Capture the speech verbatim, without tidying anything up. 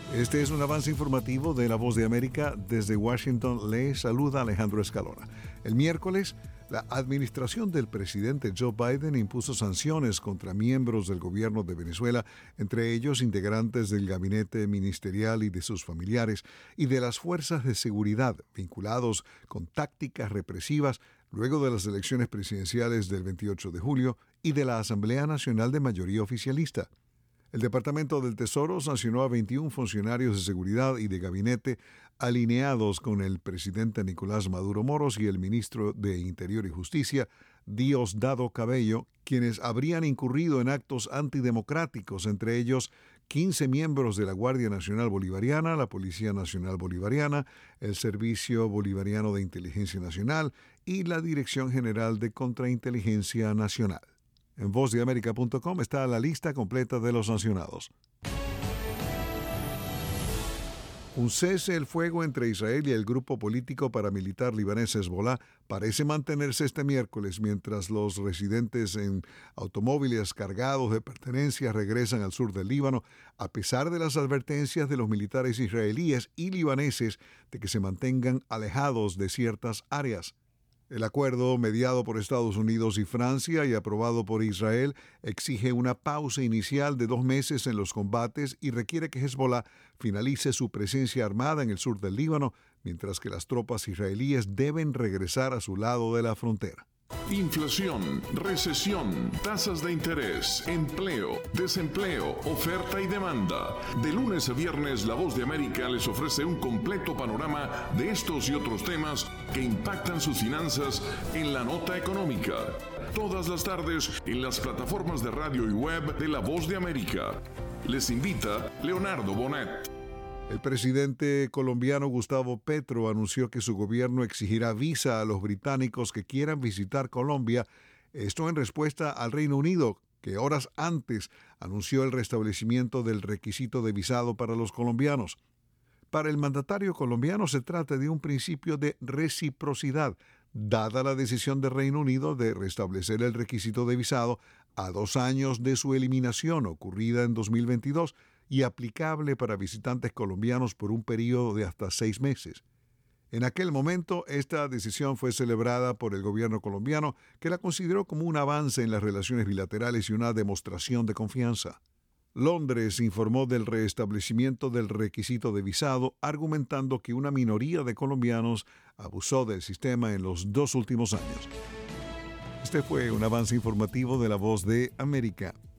Este es un avance informativo de La Voz de América. Desde Washington le saluda Alejandro Escalona. El miércoles, la administración del presidente Joe Biden impuso sanciones contra miembros del gobierno de Venezuela, entre ellos integrantes del gabinete ministerial y de sus familiares, y de las fuerzas de seguridad vinculados con tácticas represivas luego de las elecciones presidenciales del veintiocho de julio y de la Asamblea Nacional de mayoría oficialista. El Departamento del Tesoro sancionó a veintiún funcionarios de seguridad y de gabinete alineados con el presidente Nicolás Maduro Moros y el ministro de Interior y Justicia, Diosdado Cabello, quienes habrían incurrido en actos antidemocráticos, entre ellos quince miembros de la Guardia Nacional Bolivariana, la Policía Nacional Bolivariana, el Servicio Bolivariano de Inteligencia Nacional y la Dirección General de Contrainteligencia Nacional. En voz de américa punto com está la lista completa de los sancionados. Un cese el fuego entre Israel y el grupo político paramilitar libanés Hezbollah parece mantenerse este miércoles mientras los residentes en automóviles cargados de pertenencias regresan al sur del Líbano, a pesar de las advertencias de los militares israelíes y libaneses de que se mantengan alejados de ciertas áreas. El acuerdo, mediado por Estados Unidos y Francia y aprobado por Israel, exige una pausa inicial de dos meses en los combates y requiere que Hezbollah finalice su presencia armada en el sur del Líbano, mientras que las tropas israelíes deben regresar a su lado de la frontera. Inflación, recesión, tasas de interés, empleo, desempleo, oferta y demanda. De lunes a viernes, La Voz de América les ofrece un completo panorama de estos y otros temas que impactan sus finanzas en la nota económica. Todas las tardes en las plataformas de radio y web de La Voz de América. Les invita Leonardo Bonet. El presidente colombiano Gustavo Petro anunció que su gobierno exigirá visa a los británicos que quieran visitar Colombia, esto en respuesta al Reino Unido, que horas antes anunció el restablecimiento del requisito de visado para los colombianos. Para el mandatario colombiano se trata de un principio de reciprocidad, dada la decisión del Reino Unido de restablecer el requisito de visado a dos años de su eliminación ocurrida en dos mil veintidós, y aplicable para visitantes colombianos por un periodo de hasta seis meses. En aquel momento, esta decisión fue celebrada por el gobierno colombiano, que la consideró como un avance en las relaciones bilaterales y una demostración de confianza. Londres informó del restablecimiento del requisito de visado, argumentando que una minoría de colombianos abusó del sistema en los dos últimos años. Este fue un avance informativo de La Voz de América.